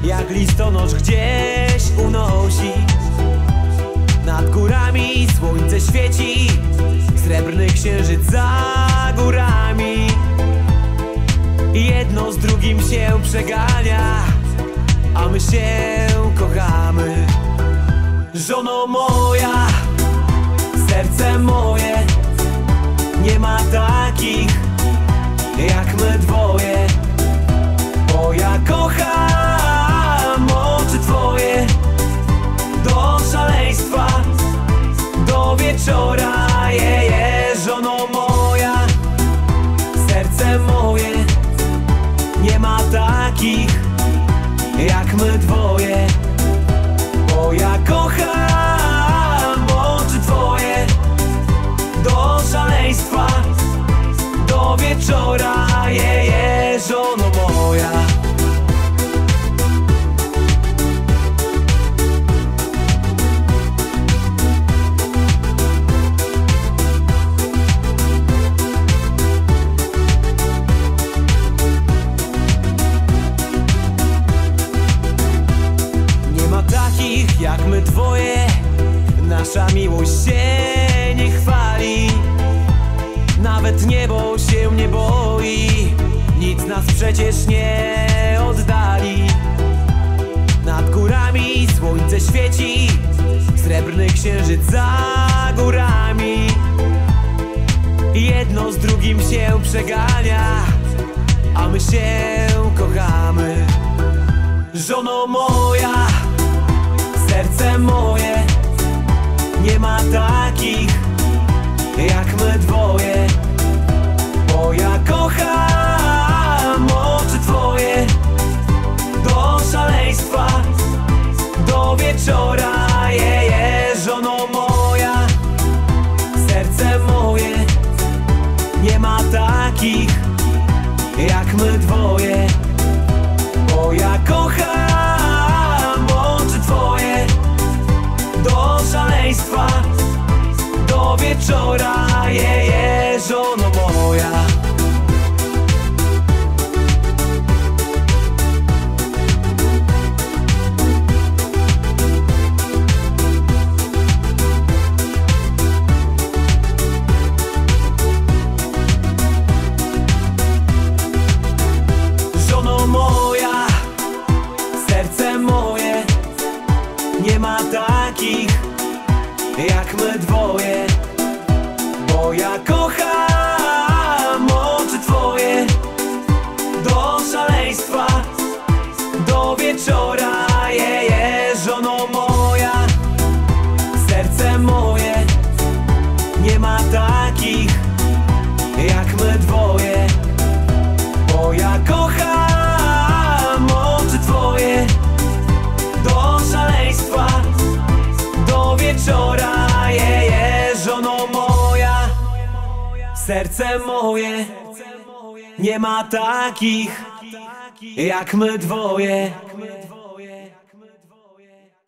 jak listonosz gdzieś unosi. Nad górami słońce świeci, srebrny księżyc za górami. Jedno z drugim się przegania, a my się kochamy. Żono moja, serce moje, nie ma takich jak my dwoje. Bo ja kocham oczy twoje do szaleństwa, do wieczora. Żono moja, serce moje, nie ma takich jak my dwoje. Bo ja kocham oczy twoje do szaleństwa, do wieczora. Żono moja. Nie ma takich jak my dwoje, nasza miłość się nie chwali. Nawet niebo się nie boi, nic nas przecież nie oddali. Nad górami słońce świeci, srebrny księżyc za górami. Jedno z drugim się przegania, a my się kochamy. Żono moja, serce moje, nie ma takich jak my dwoje. Bo ja kocham oczy twoje do szaleństwa, do wieczora. Żono moja, serce moje, nie ma takich jak my dwoje. Bo ja kocham oczy twoje do szaleństwa, do wieczora. Żono moja. Żono moja, serce moje, nie ma takich jak my dwoje. Bo ja kocham oczy twoje do szaleństwa, do wieczora. Żono moja, serce moje, nie ma takich jak my dwoje. Bo ja kocham oczy twoje do szaleństwa, do wieczora. Żono moja, serce moje, nie ma takich jak my dwoje.